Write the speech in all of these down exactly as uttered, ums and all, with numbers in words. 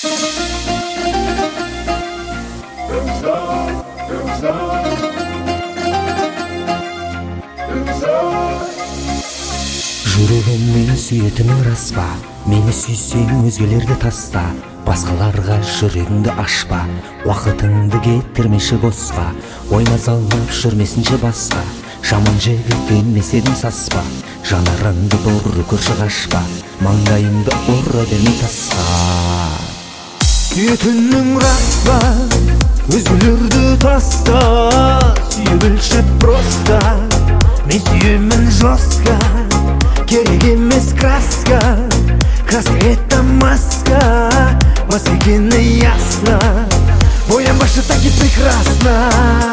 Жүрегім мені сүйетінің рас па? Мені сүйсең өзгелерді таста. Басқаларға жүрегіңді ашпа. Уақытыңды кетірмеші босқа. Ойназ алып жүрмесінші басқа. Жаман жігіт емес едің саспа. Жанарыңды бұры көрші қашпа. Маңдайыңды ұра бермей тасқа. Сүйетінің рас па? Өзгелерді таста. Сүйе білші просто. Мен сүйемін жестко. Керек емес краска. Краска это маска. Маска кино ясно. Боянбашы так и прекрасно.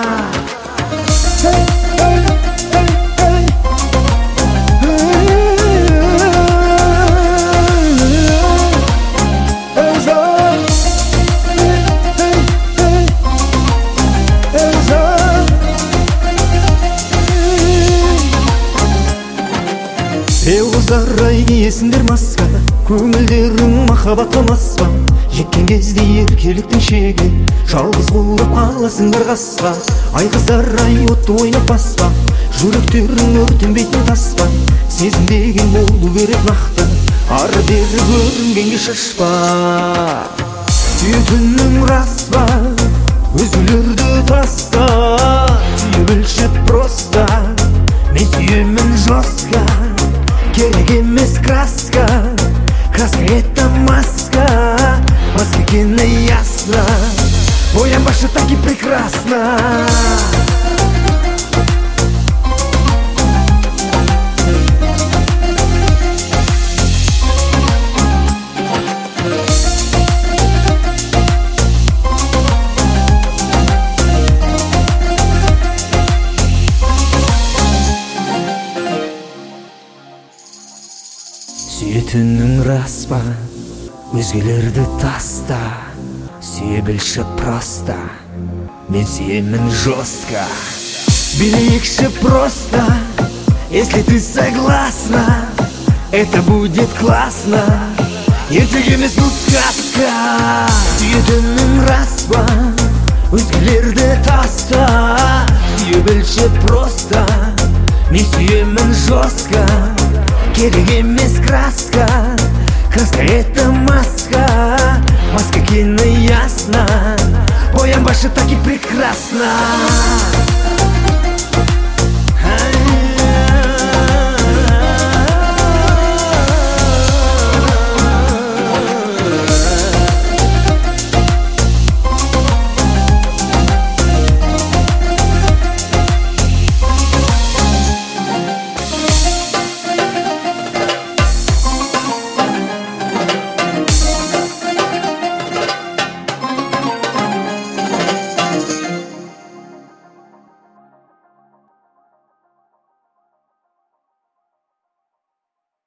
Ей қыздар ай киесіңдер маска. Көңілдерің махаббатқа маспа. Жеткен кезде еркеліктің шегі. Жалғыз болып қаласыңдар қасқа. Ай қыздар ай отты ойнап баспа. Жүректерің өртенбейтін таспа. Сезім деген болу керек нақты. Ары бері көрінгенге шашпа. Сүйетінің рас па? Өзгелерді таста. Сүйе білші просто. Мен сүйемін жестко. Керек емес краска. Краска это маска. Маска кино ясно. Боянбашы так и прекрасно. Сүйетінің рас па? Өзгелерді таста. Сүйе білші просто. Мен сүйемін жестко. Билейікші просто. Если ты согласна, это будет классно. Ертең емес бұл сказка. Сүйетінің рас па? Өзгелерді таста. Сүйе білші просто. Мен сүйемін жестко. Керек емес краска. Краска это маска. Маска кино ясно. Боянбашы так и прекрасно.